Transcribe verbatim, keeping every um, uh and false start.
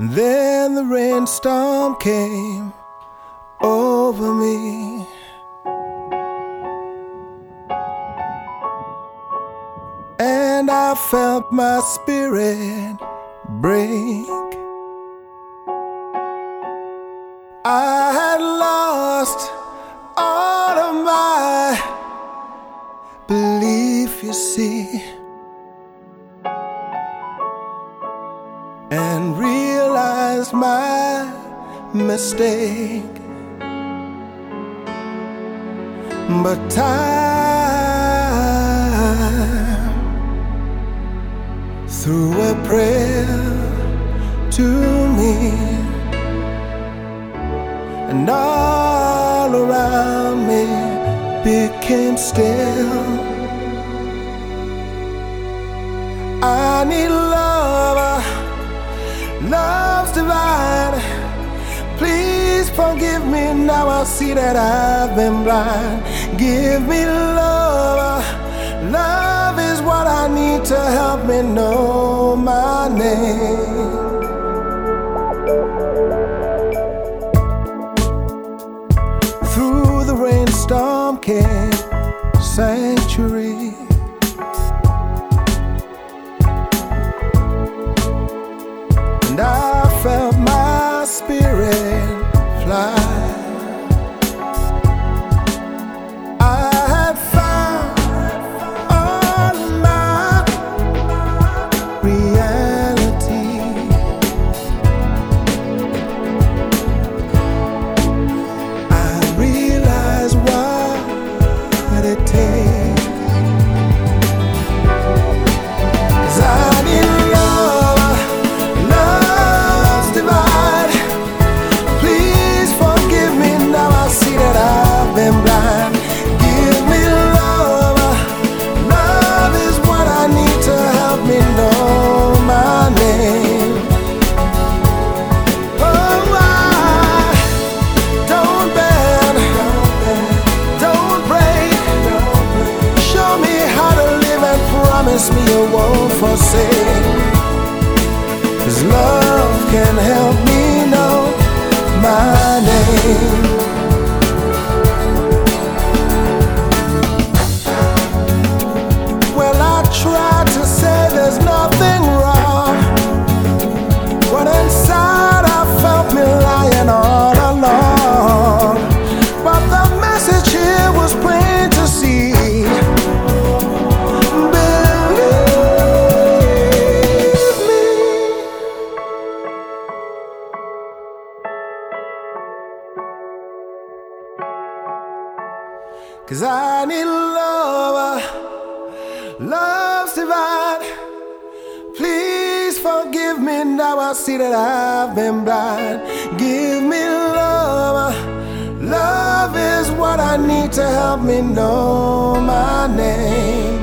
Then the rainstorm came over me, and I felt my spirit break. I had lost all of my belief, you see, and realized my mistake. But time threw a prayer to me, and all around me became still. I need love, love's divine. Please forgive me, now I see that I've been blind. Give me love, love is what I need to help me know my name. Through the rainstorm came sanctuary, and I felt my spirit fly. I had found all my reality. I realized what it takes, 'cause I need love, love's divine. Please forgive me, now I see that I've been blind. Give me love, love is what I need to help me know my name. Oh, I don't bend, don't break. Show me how to live and promise me you won't forsake. 'Cause love can help me know my name. Well, I tried to say there's nothing wrong, but inside I felt me lying all along. But the message here was plain to see. Believe me. 'Cause I need love, love's divine. Please forgive me, now I see that I've been blind. Give me love, love is what I need to help me know my name.